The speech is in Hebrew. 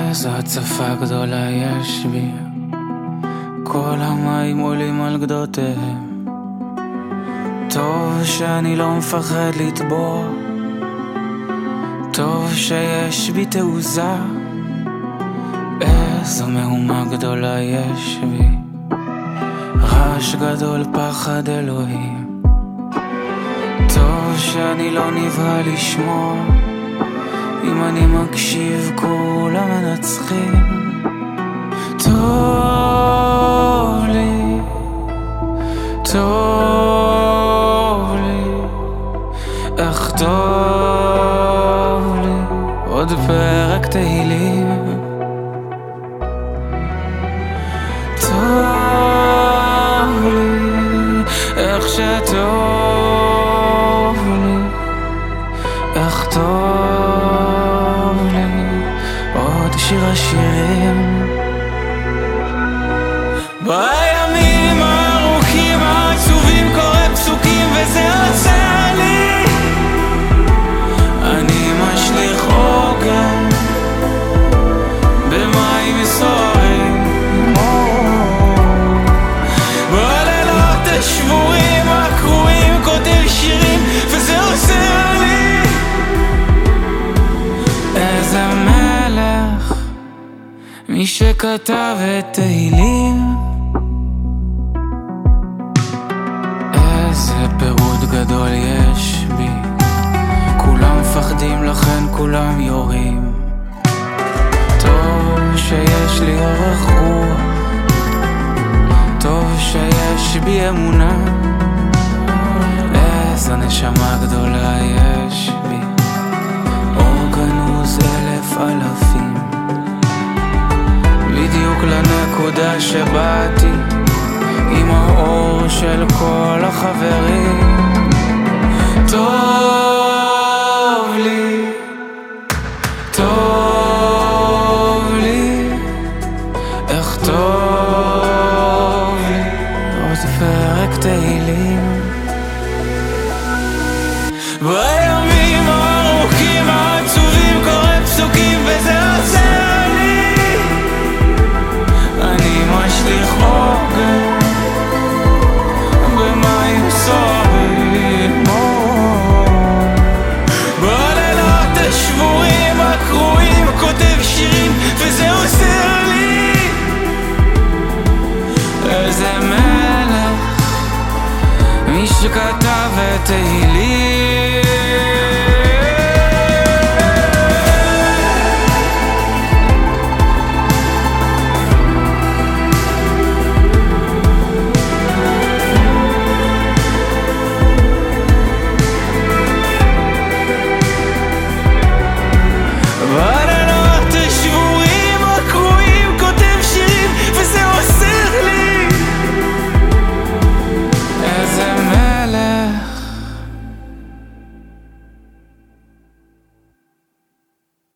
איזו הצפה גדולה יש בי, כל המים עולים על גדותיהם. טוב שאני לא מפחד לטבוע, טוב שיש בי תעוזה. איזו מהומה גדולה יש בי, רעש גדול פחד אלוהים. טוב שאני לא נברא לשמוע, אם אני מקשיב כולם מנצחים. טוב לי, טוב לי, איך טוב לי, עוד פרק תהילים. טוב לי, איך שטוב לי, איך טוב לי, עוד שיר השירים. בימים הארוכים העצובים קורא פסוקים וזה עושה לי, אני משליך עוגן במים סוערים. בלילות השבורים הקרועים כותב שירים וזה עושה לי. איזה מלך מי שכתב את תהילים, איזה פירוט גדול יש בי, כולם מפחדים לכן כולם יורים. טוב שיש לי אורך רוח, טוב שיש בי אמונה. איזו נשמה גדולה יש בי, אור גנוז אלף אלפים, בדיוק לנקודה שבאתי עם האור של כל החברים. טוב לי, טוב לי, איך טוב לי, עוד פרק תהילים.